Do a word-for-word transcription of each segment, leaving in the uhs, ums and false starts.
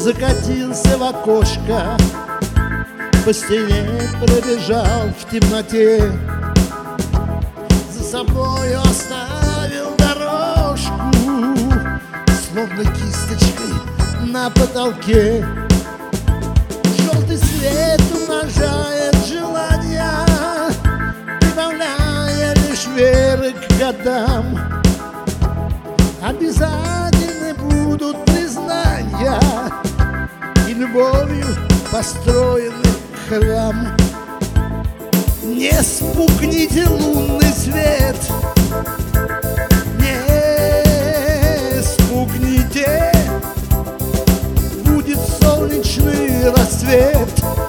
закатился в окошко, по стене пробежал в темноте, за собой оставил дорожку, словно кисточкой на потолке. Желтый свет умножает желания, прибавляя лишь веры к годам. Обязательны будут признания и любовью построенный храм. Не спугните лунный свет, не спугните, будет солнечный рассвет.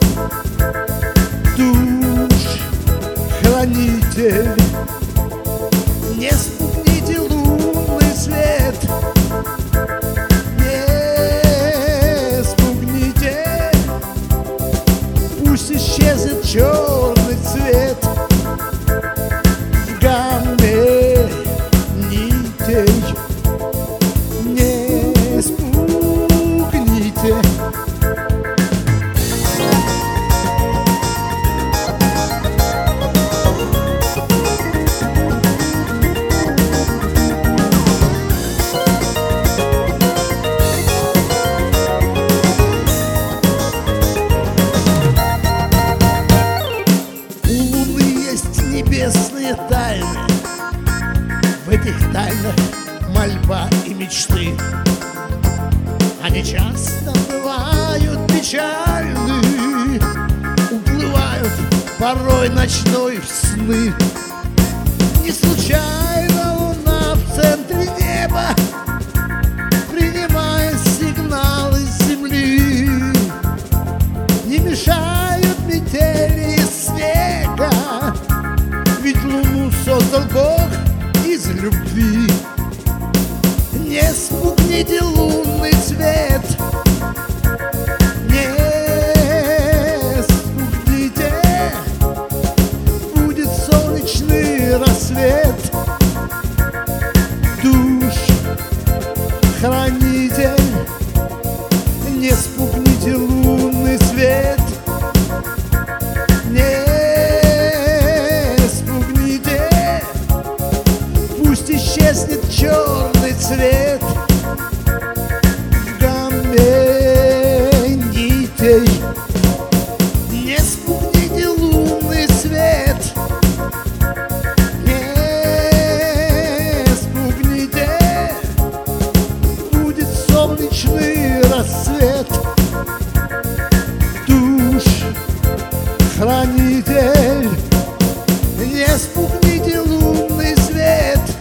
Душ хранитель, не спугните лунный свет, не спугните, пусть исчезнет черный цвет в гамме нитей. Не спугните. Небесные тайны, в этих тайнах мольба и мечты. Они часто бывают печальны, уплывают порой ночной в сны. Не случайно луна в центре неба принимает сигналы с земли. Не мешают метели из снега, ведь луну создал Бог из любви. Не спугните лунный свет, не спугните, будет солнечный рассвет. Душ хранитель, не спугните лунный свет, не пусть исчезнет черный цвет в гамме нитей. Не спугните лунный свет, не спугните, будет солнечный рассвет. Душ хранитель, не спугните лунный свет,